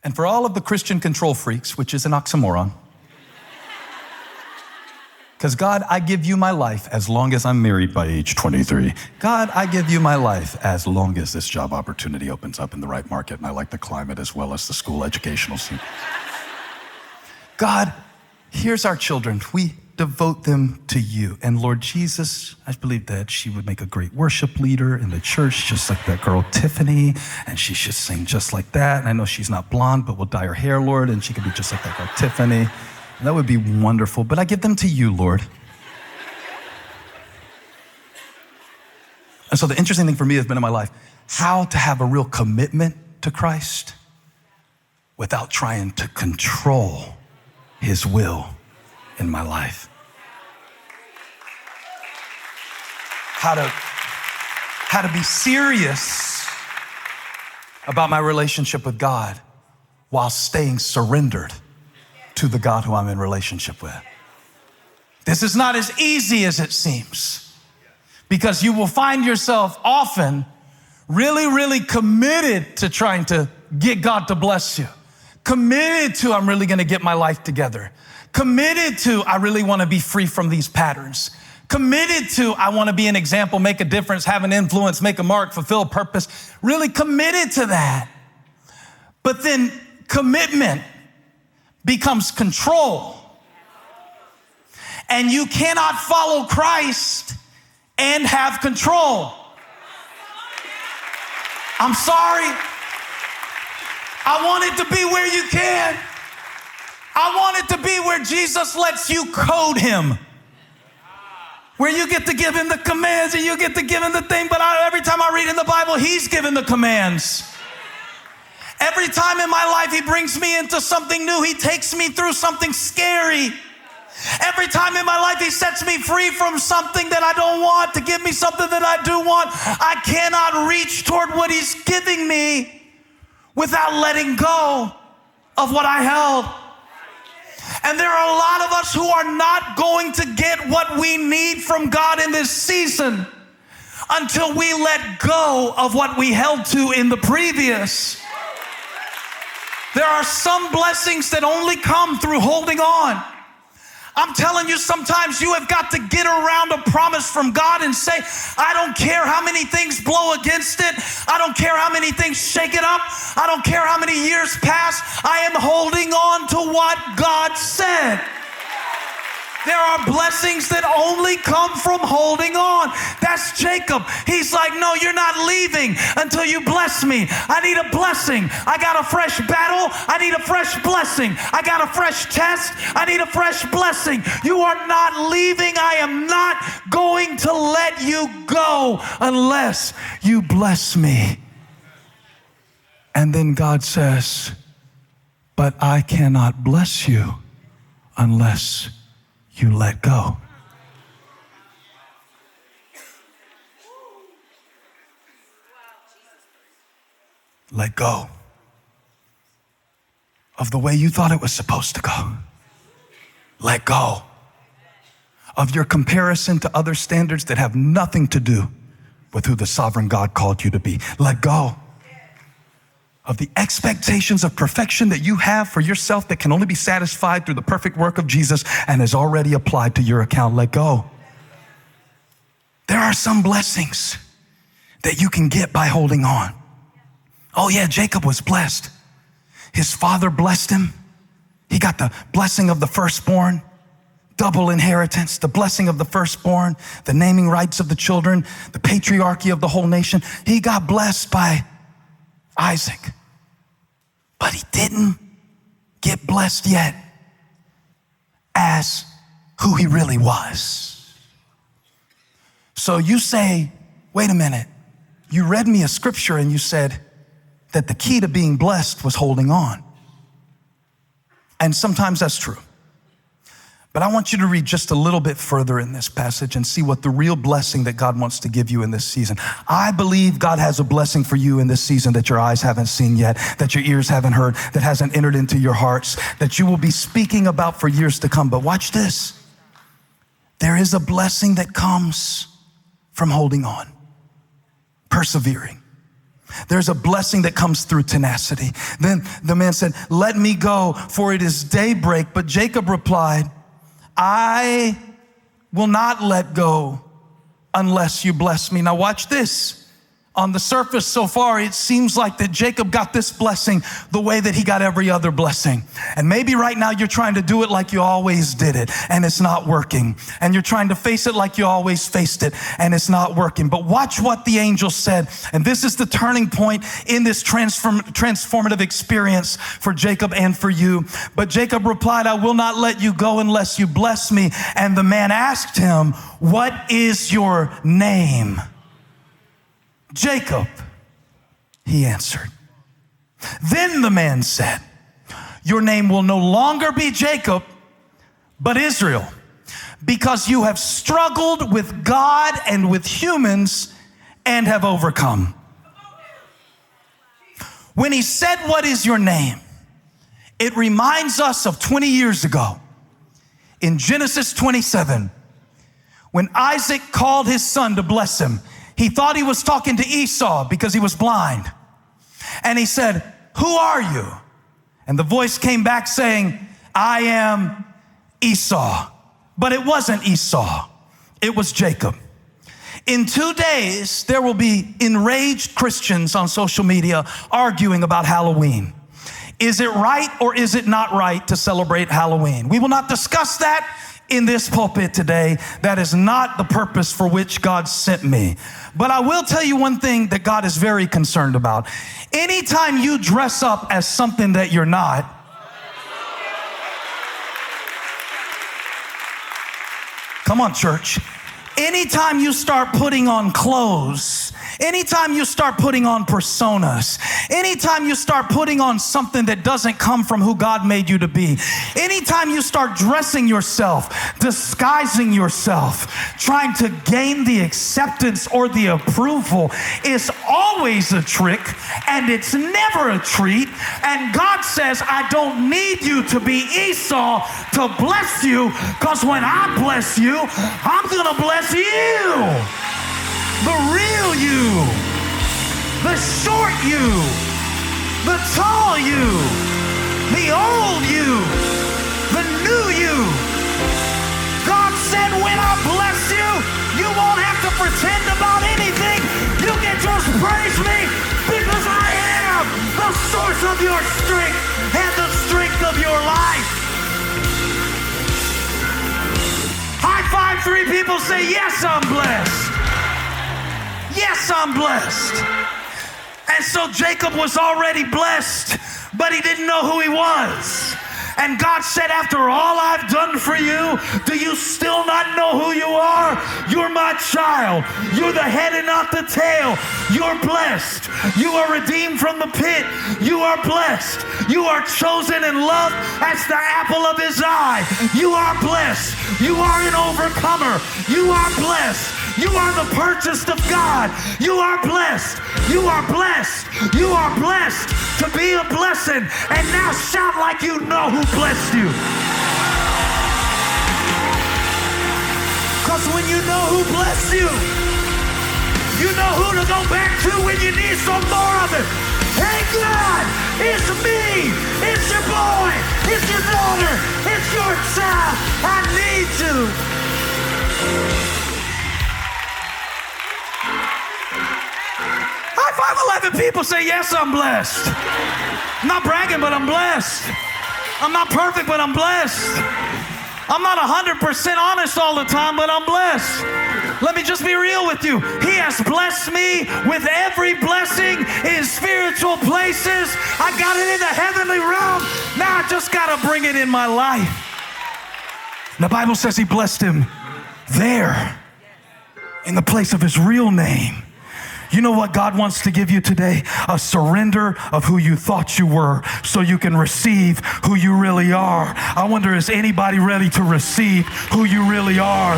And for all of the Christian control freaks, which is an oxymoron, because God, I give you my life as long as I'm married by age 23. God, I give you my life as long as this job opportunity opens up in the right market and I like the climate as well as the school educational scene. God, here's our children. We devote them to you. And Lord Jesus, I believe that she would make a great worship leader in the church, just like that girl Tiffany, and she should sing just like that. And I know she's not blonde, but we'll dye her hair, Lord, and she could be just like that girl Tiffany. That would be wonderful, but I give them to you, Lord. And so the interesting thing for me has been in my life, how to have a real commitment to Christ without trying to control his will in my life. How to be serious about my relationship with God while staying surrendered to the God who I'm in relationship with. This is not as easy as it seems, because you will find yourself often really, really committed to trying to get God to bless you. Committed to, I'm really gonna get my life together. Committed to, I really wanna be free from these patterns. Committed to, I wanna be an example, make a difference, have an influence, make a mark, fulfill a purpose. Really committed to that. But then commitment becomes control. And you cannot follow Christ and have control. I'm sorry. I want it to be where you can. I want it to be where Jesus lets you code him. Where you get to give him the commands and you get to give him the thing. But every time I read in the Bible, he's given the commands. Every time in my life, he brings me into something new. He takes me through something scary. Every time in my life, he sets me free from something that I don't want to give me something that I do want. I cannot reach toward what he's giving me without letting go of what I held. And there are a lot of us who are not going to get what we need from God in this season until we let go of what we held to in the previous. There are some blessings that only come through holding on. I'm telling you, sometimes you have got to get around a promise from God and say, I don't care how many things blow against it. I don't care how many things shake it up. I don't care how many years pass. I am holding on to what God said. There are blessings that only come from holding on. That's Jacob. He's like, no, you're not leaving until you bless me. I need a blessing. I got a fresh battle. I need a fresh blessing. I got a fresh test. I need a fresh blessing. You are not leaving. I am not going to let you go unless you bless me. And then God says, but I cannot bless you unless you let go. Let go of the way you thought it was supposed to go. Let go of your comparison to other standards that have nothing to do with who the sovereign God called you to be. Let go of the expectations of perfection that you have for yourself that can only be satisfied through the perfect work of Jesus and is already applied to your account. Let go. There are some blessings that you can get by holding on. Oh yeah, Jacob was blessed. His father blessed him. He got the blessing of the firstborn, double inheritance, the blessing of the firstborn, the naming rights of the children, the patriarchy of the whole nation. He got blessed by Isaac, but he didn't get blessed yet as who he really was. So you say, wait a minute, you read me a scripture and you said that the key to being blessed was holding on. And sometimes that's true. But I want you to read just a little bit further in this passage and see what the real blessing that God wants to give you in this season. I believe God has a blessing for you in this season that your eyes haven't seen yet, that your ears haven't heard, that hasn't entered into your hearts, that you will be speaking about for years to come. But watch this. There is a blessing that comes from holding on, persevering. There's a blessing that comes through tenacity. Then the man said, let me go, for it is daybreak. But Jacob replied, I will not let go unless you bless me. Now watch this. On the surface so far, it seems like that Jacob got this blessing the way that he got every other blessing. And maybe right now you're trying to do it like you always did it, and it's not working. And you're trying to face it like you always faced it, and it's not working. But watch what the angel said. And this is the turning point in this transformative experience for Jacob and for you. But Jacob replied, I will not let you go unless you bless me. And the man asked him, what is your name? Jacob, he answered. Then the man said, your name will no longer be Jacob, but Israel, because you have struggled with God and with humans and have overcome. When he said, what is your name? It reminds us of 20 years ago in Genesis 27, when Isaac called his son to bless him. He thought he was talking to Esau because he was blind. And he said, who are you? And the voice came back saying, I am Esau. But it wasn't Esau. It was Jacob. In 2 days, there will be enraged Christians on social media arguing about Halloween. Is it right or is it not right to celebrate Halloween? We will not discuss that in this pulpit today. That is not the purpose for which God sent me. But I will tell you one thing that God is very concerned about. Anytime you dress up as something that you're not, come on, church. Anytime you start putting on clothes, anytime you start putting on personas, anytime you start putting on something that doesn't come from who God made you to be, anytime you start dressing yourself, disguising yourself, trying to gain the acceptance or the approval, is always a trick and it's never a treat. And God says, I don't need you to be Esau to bless you, because when I bless you, I'm going to bless you. The real you, the short you, the tall you, the old you, the new you. God said, when I bless you, you won't have to pretend about anything. You can just praise me, because I am the source of your strength and the strength of your life. High five 3 people, say, yes, I'm blessed. Yes, I'm blessed. And so Jacob was already blessed, but he didn't know who he was. And God said, after all I've done for you, do you still not know who you are? You're my child. You're the head and not the tail. You're blessed. You are redeemed from the pit. You are blessed. You are chosen and loved as the apple of his eye. You are blessed. You are an overcomer. You are blessed. You are the purchased of God. You are blessed. You are blessed. You are blessed to be a blessing. And now shout like you know who blessed you. Because when you know who blessed you, you know who to go back to when you need some more of it. Hey God, it's me. It's your boy. It's your daughter. It's your child. I need you. High five 11 people, say, yes, I'm blessed. I'm not bragging, but I'm blessed. I'm not perfect, but I'm blessed. I'm not 100% honest all the time, but I'm blessed. Let me just be real with you. He has blessed me with every blessing in spiritual places. I got it in the heavenly realm. Now I just got to bring it in my life. The Bible says he blessed him there in the place of his real name. You know what God wants to give you today? A surrender of who you thought you were so you can receive who you really are. I wonder, is anybody ready to receive who you really are?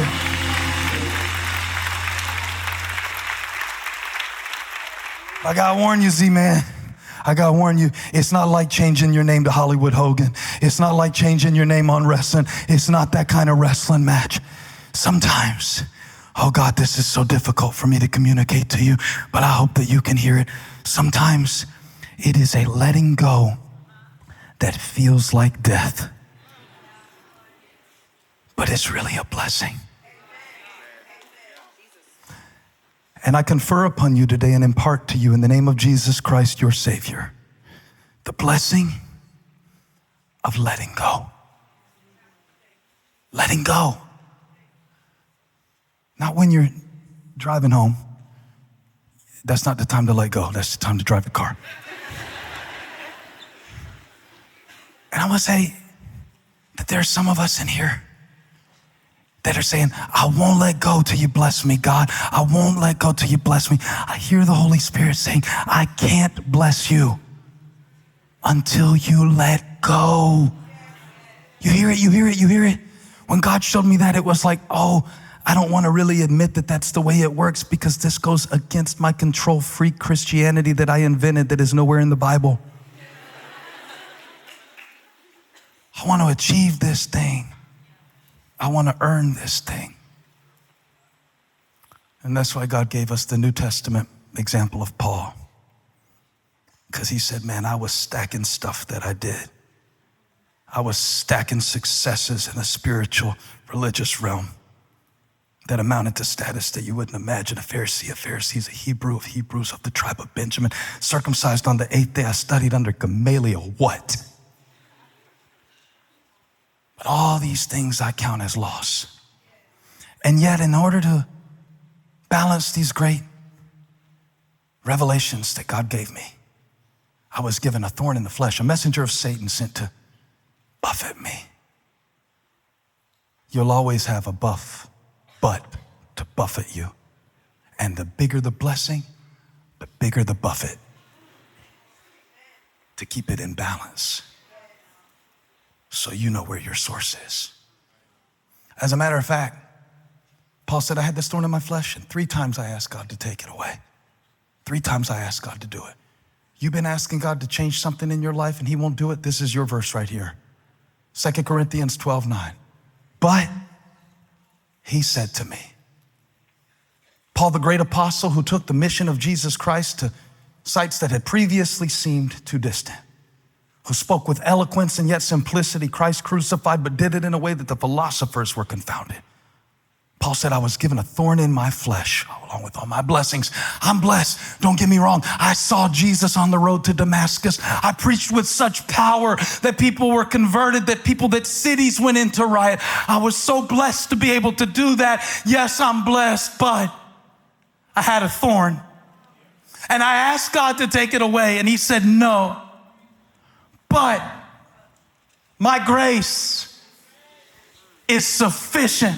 I gotta warn you, Z-Man. I gotta warn you, it's not like changing your name to Hollywood Hogan. It's not like changing your name on wrestling. It's not that kind of wrestling match. Sometimes, oh God, this is so difficult for me to communicate to you, but I hope that you can hear it. Sometimes it is a letting go that feels like death, but it's really a blessing. And I confer upon you today and impart to you in the name of Jesus Christ, your Savior, the blessing of letting go. Letting go. Not when you're driving home. That's not the time to let go. That's the time to drive the car. And I want to say that there are some of us in here that are saying, I won't let go till you bless me, God. I won't let go till you bless me. I hear the Holy Spirit saying, I can't bless you until you let go. You hear it, you hear it, you hear it. When God showed me that, it was like, oh, I don't want to really admit that that's the way it works because this goes against my control-freak Christianity that I invented that is nowhere in the Bible. I want to achieve this thing. I want to earn this thing. And that's why God gave us the New Testament example of Paul. Because he said, man, I was stacking stuff that I did. I was stacking successes in the spiritual, religious realm that amounted to status that you wouldn't imagine. A Pharisee of Pharisees, a Hebrew of Hebrews, of the tribe of Benjamin, circumcised on the 8th day. I studied under Gamaliel. What? But all these things I count as loss. And yet, in order to balance these great revelations that God gave me, I was given a thorn in the flesh, a messenger of Satan sent to buffet me. You'll always have a butt to buffet you. And the bigger the blessing, the bigger the buffet to keep it in balance. So you know where your source is. As a matter of fact, Paul said, I had this thorn in my flesh, and 3 times I asked God to take it away. 3 times I asked God to do it. You've been asking God to change something in your life and he won't do it? This is your verse right here. 2 Corinthians 12:9. But he said to me, Paul, the great apostle who took the mission of Jesus Christ to sites that had previously seemed too distant, who spoke with eloquence and yet simplicity, Christ crucified, but did it in a way that the philosophers were confounded. Paul said, I was given a thorn in my flesh, along with all my blessings. I'm blessed. Don't get me wrong. I saw Jesus on the road to Damascus. I preached with such power that people were converted, that cities went into riot. I was so blessed to be able to do that. Yes, I'm blessed, but I had a thorn. And I asked God to take it away, and he said, no. But my grace is sufficient.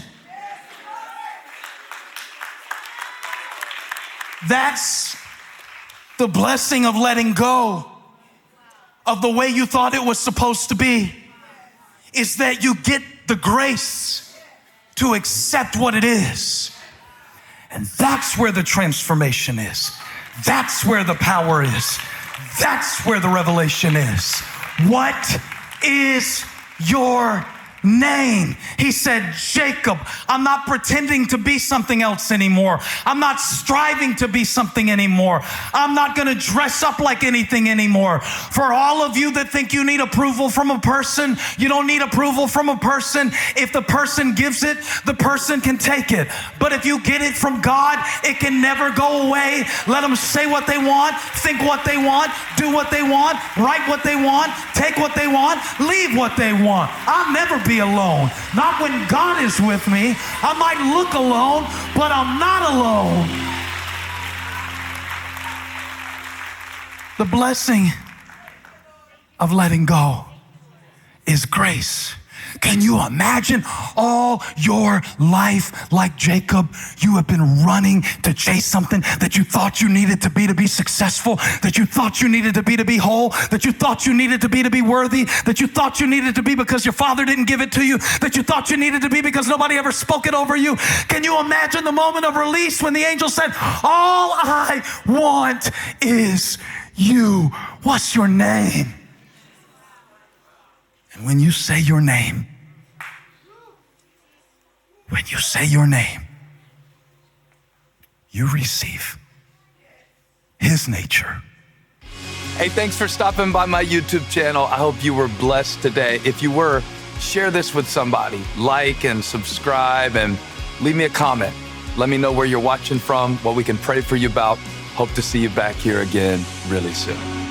That's the blessing of letting go of the way you thought it was supposed to be, is that you get the grace to accept what it is. And that's where the transformation is. That's where the power is. That's where the revelation is. What is your name? He said, Jacob. I'm not pretending to be something else anymore. I'm not striving to be something anymore. I'm not going to dress up like anything anymore. For all of you that think you need approval from a person, you don't need approval from a person. If the person gives it, the person can take it. But if you get it from God, it can never go away. Let them say what they want, think what they want, do what they want, write what they want, take what they want, leave what they want. I'll never be alone. Not when God is with me. I might look alone, but I'm not alone. The blessing of letting go is grace. Can you imagine all your life like Jacob? You have been running to chase something that you thought you needed to be successful, that you thought you needed to be whole, that you thought you needed to be worthy, that you thought you needed to be because your father didn't give it to you, that you thought you needed to be because nobody ever spoke it over you. Can you imagine the moment of release when the angel said, all I want is you. What's your name? And when you say your name, you receive his nature Hey, thanks for stopping by my YouTube channel. I hope you were blessed today. If you were, share this with somebody. Like and subscribe and leave me a comment. Let me know where you're watching from, what we can pray for you about. Hope to see you back here again really soon.